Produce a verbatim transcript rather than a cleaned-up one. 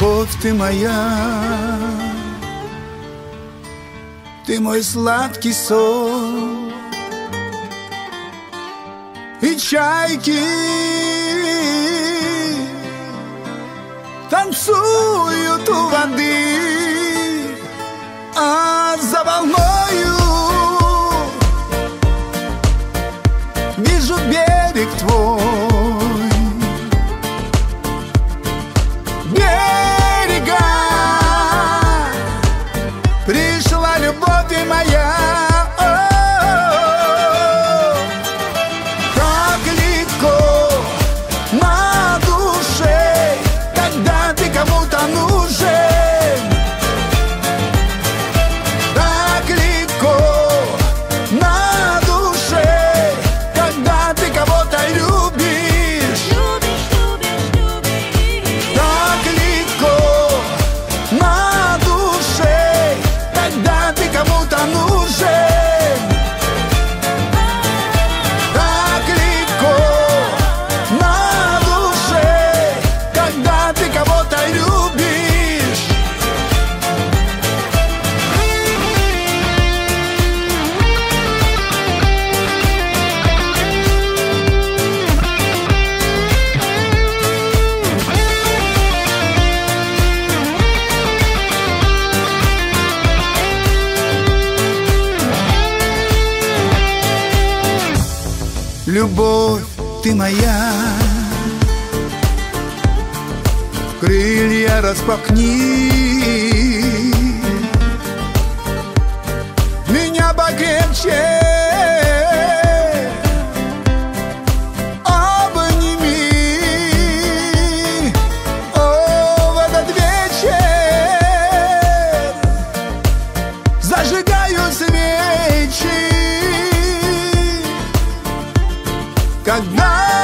Любовь ты моя, ты мой сладкий сон, и чайки танцуют у воды, а за волною вижу берег твой. Берега пришла любовь ты моя. О-о-о. Так легко на душе, когда ты кому-то нужен. Так легко на душе, когда ты кого-то любишь. Любишь, любишь, любишь. Так легко на душе, когда ты кому-то нужен. Так легко на душе, когда ты кого-то любишь. Любовь ты моя, крылья распахни, меня покрепче обними. О, в этот вечер зажигаю свечи, когда